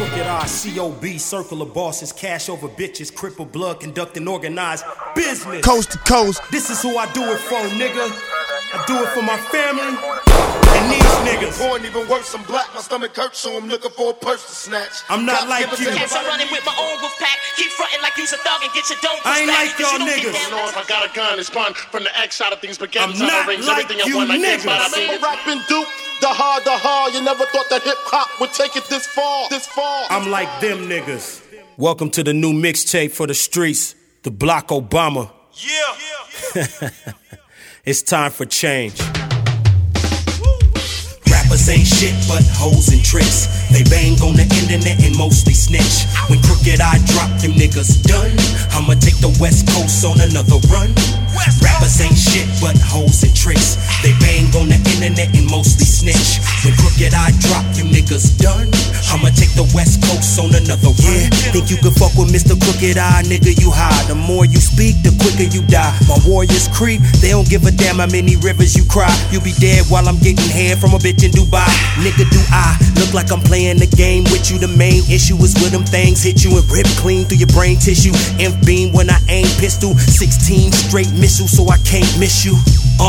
Crooked eye, COB, circle of bosses, cash over bitches, cripple blood, conducting organized business. Coast to coast. This is who I do it for, nigga. I do it for my family and these niggas. Born even worse, I'm black, my stomach hurts, so I'm looking for a purse to snatch. I'm not like you. Yes, I'm running with my own wolf pack. Keep fronting like you's a thug and get your dope. I ain't like y'all niggas. You know, if I got a gun, it's fun. From the X side of things, but I'm not rings, like everything you I want, niggas. I remember rapping Duke, the hard. You never thought that hip hop would take it this far. I'm like them niggas. Welcome to the new mixtape for the streets, the Block Obama. Yeah. It's time for change. Rappers ain't shit but hoes and tricks. They bang on the internet and mostly snitch. When Crooked I drop, them niggas done. I'ma take the West Coast on another run. Rappers ain't shit but hoes and tricks. They bang on the internet and mostly snitch. When Crooked I drop, them niggas done. I'ma take the West Coast on another run. Think you can fuck with Mr. Crooked Eye, nigga, you high. The more you speak, the quicker you die. My warriors creep, they don't give a damn how many rivers you cry. You'll be dead while I'm getting head from a bitch in Dubai. Nigga, do I look like I'm playing the game with you? The main issue is when them things hit you and rip clean through your brain tissue. Inf beam when I aim pistol, 16 straight missiles, so I can't miss you.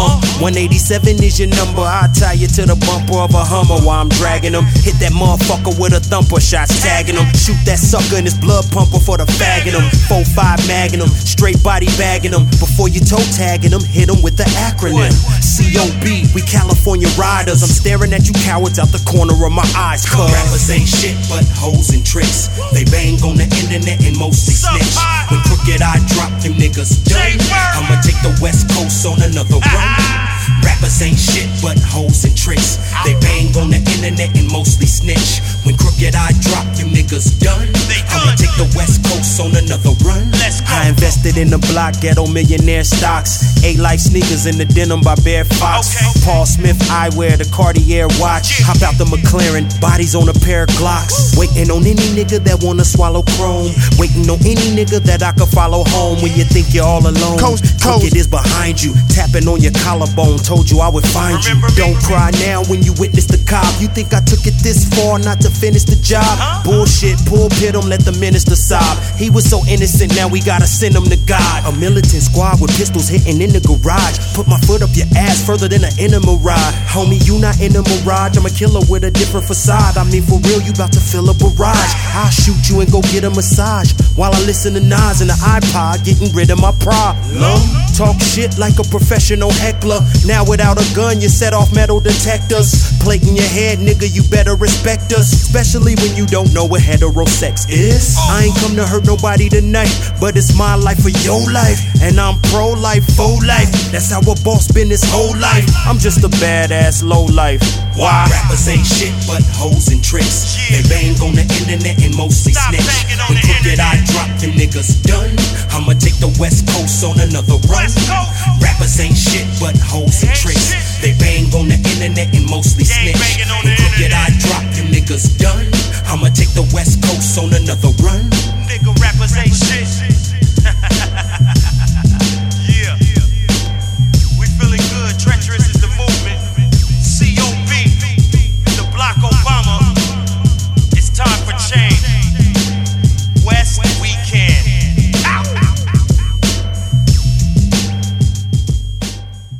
187 is your number. I'll tie you to the bumper of a Hummer while I'm dragging them. Hit that motherfucker with a thumper, shots tagging him. Shoot that sucker in his blood pumper for the fagging him. 4-5 magging him, straight body bagging him. Before you toe tagging him, hit him with the acronym. COB, we California riders. I'm staring at you cowards out the corner of my eyes, cuz rappers ain't shit but hoes and tricks. They bang on the internet and mostly snitch. When Crooked I drop, them niggas done. I'ma take the West Coast on another run. Rappers ain't shit but hoes and tricks. They bang on the internet and mostly snitch. When Crooked I drop, them niggas done. I'ma take the West Coast on another run. I invested in the block, ghetto millionaire stocks. 8-life sneakers in the denim by Bear Fox. Paul Smith eyewear, the Cartier watch. Hop out the McLaren, bodies on a pair of Glocks. Waiting on any nigga that wanna swallow chrome. Waiting on any nigga that I could follow home. When you think you're all alone, Crooked is behind you, tapping on your collarbone. Told you I would find you. Don't cry now when you witness the cop. You think I took it this far not to finish the job? Bullshit, pulpit him, let the minister sob. He was so innocent, now we gotta send him to God. A militant squad with pistols hitting in the garage. Put my foot up your ass further than an animal ride. Homie, you not in a mirage. I'm a killer with a different facade. I mean, for real, you about to fill a barrage. I'll shoot you and go get a massage while I listen to Nas in the iPod, getting rid of my problem. Talk shit like a professional heckler. Now without a gun, you set off metal detectors. Plate in your head, nigga, you better respect us. Especially when you don't know what heterosex is. I ain't come to hurt nobody tonight, but it's my life for your life. And I'm pro-life, faux-life. That's how a boss been his whole life. I'm just a badass low-life. Why? Rappers ain't shit but hoes and tricks. They bang on the internet and mostly snitch. When Crooked I drop, them niggas done. I'ma take the West Coast on another run. Rappers ain't shit but hoes and tricks. They bang on the internet and mostly snitch. When Crooked I drop, them niggas done. I'ma take the West Coast on another run.